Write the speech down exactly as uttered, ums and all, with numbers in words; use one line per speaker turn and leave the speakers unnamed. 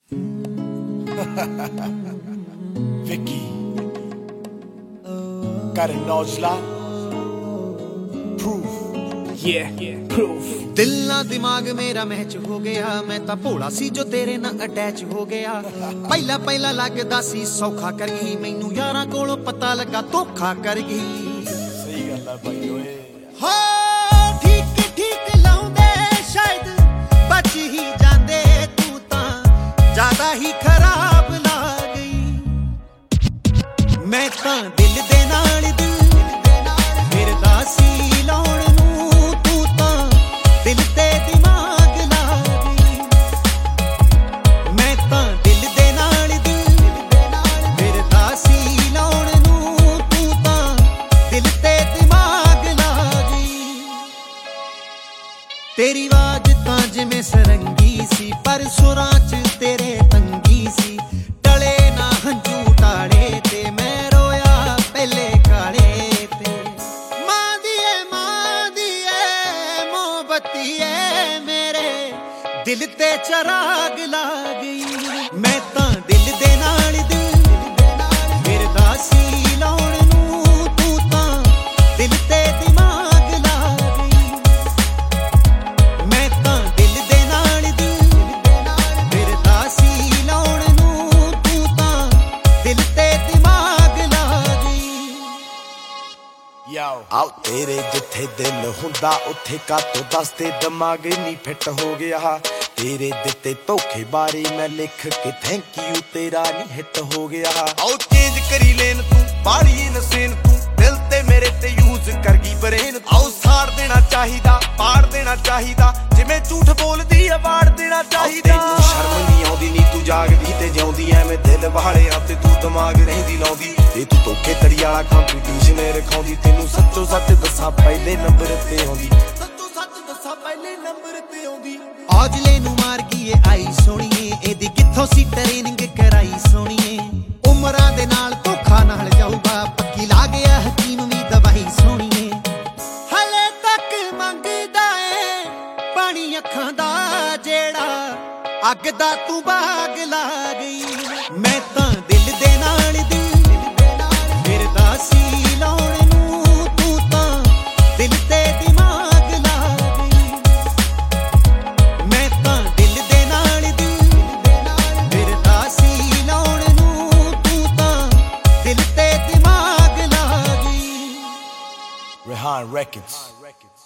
Vicky got a nozla proof
yeah proof
दिल ना दिमाग मेरा मैच हो गया मैं तां भोला सी जो तेरे नाल अटैच हो गया पहला पहला लगदा सी सौखा कर गई मैनू यारां कोलों पता लगा धोखा कर गई
सही गल है भाई ओए
हो ठीक ठीक लाउंदे शायद बच ही जांदे तू तां ज्यादा ही खराब ला गई मैं तां दिल दे नाल दिल फिरदा सी लाउण दिल ते दिमाग ला गई मैं तां दिल दे नाल दिल फिरदा सी लाउण नूं तू तां दिल ते दिमाग ला गई तेरी आवाज तां जिवें सरंगी सी पर सुरां च तेरे तंगी सी टले ना हंझू टाड़े ते मैं रोया पहले काले ते मां दिए मां दिए मोहब्बती मेरे दिल ते चराग ला गई मैं तां दिल दे नाल दिल फिरदा सी लाउण नूं तू तां दिल ते दिमाग ला गई मैं तां दिल दे नाल दिल फिरदा सी लाउण नूं तू तां दिल ते दिमाग ला गई
Yo
ਆਓ ਤੇਰੇ ਜਿੱਥੇ ਦਿਲ ਹੁੰਦਾ ਉੱਥੇ ਕਾਤੋਂ ਦੱਸਦੇ ਦਿਮਾਗ ਨਹੀਂ ਫਿੱਟ ਹੋ ਗਿਆ ਤੇਰੇ ਦਿੱਤੇ ਧੋਖੇ ਬਾਰੇ ਮੈਂ ਲਿਖ ਕੇ ਥੈਂਕ ਯੂ ਤੇਰਾ ਨਹੀਂ ਹਿੱਟ ਹੋ ਗਿਆ ਆਓ ਚੇਂਜ ਕਰੀ ਲੈਨ ਤੂੰ ਬਾੜੀ ਨਸੇਨ ਤੂੰ ਦਿਲ ਤੇ ਮੇਰੇ ਤੇ ਯੂਜ਼ ਕਰ ਗਈ ਬਰੇਨ ਆਓ ਸਾੜ ਦੇਣਾ ਚਾਹੀਦਾ ਪਾੜ ਦੇਣਾ ਚਾਹੀਦਾ ਜਿਵੇਂ ਝੂਠ ਬੋਲਦੀ ਆ ਵਾੜ ਦੇਣਾ ਚਾਹੀਦਾ ਤੈਨੂੰ ਸ਼ਰਮ ਨਹੀਂ ਆਉਂਦੀ ਨੀ ਤੂੰ ਜਾਗਦੀ ਤੇ ਜਿਉਂਦੀ ਐਵੇਂ ਦਿਲ ਵਾਲਿਆਂ ਤੇ ਤੂੰ ਦਿਮਾਗ ਰਹਿੰਦੀ ਲਾਉਂਦੀ ਤੇ ਤੂੰ ਧੋਖੇ ਤਰੀ ਵਾਲਾ ਕੰਪੀਟੀਸ਼ਨ ਰਖਾਉਂਦੀ ਤੈਨੂੰ ਸੱਚੋ ਸੱਚ ਦੱਸਾਂ ਪਹਿਲੇ ਨੰਬਰ ਤੇ ਆਉਂਦੀ
ਸੱਚੋ ਸੱਚ ਦੱਸਾਂ ਪਹਿਲੇ ਨੰਬਰ ਤੇ ਆਉਂਦੀ ਔਜਲੇ ਨੂੰ ਮਾਰ ਗਈ ਏ ਆਈ ਸੋਹਣੀਏ ਇਹਦੀ ਕਿੱਥੋਂ ਸੀ ਟ੍ਰੇਨਿੰਗ ਕਰਾਈ ਸੋਹਣੀਏ ਉਮਰਾਂ ਦੇ ਨਾਲ ਧੋਖਾ ਨਾਲ ਜਾਊਗਾ ਪੱਕੀ ਲਾ ਗਿਆ ਹਕੀਮ ਵੀ ਦਵਾਈ ਸੋਹਣੀਏ ਹਲੇ ਤੱਕ ਮੰਗਦਾ ਏ ਪਾਣੀ ਅੱਖਾਂ ਦਾ ਜਿਹੜਾ ਅੱਗ ਦਾ ਤੂੰ ਬਾਗ ਲਾ ਗਈ ਮੈਂ ਤਾਂ ਦਿਲ ਦੇ ਨਾਲ ਦਿਲ ਫਿਰਦਾ ਸੀ ਲਾਉਣ ਨੂੰ ਤੂੰ ਤਾਂ ਦਿਲ ਤੇ ਦਿਮਾਗ ਲਾ ਗਈ ਮੈਂ ਤਾਂ ਦਿਲ ਦੇ ਨਾਲ ਦਿਲ ਫਿਰਦਾ ਸੀ ਲਾਉਣ ਨੂੰ ਤੂੰ ਤਾਂ ਦਿਲ ਤੇ ਦਿਮਾਗ ਲਾ ਗਈ
Rehan Records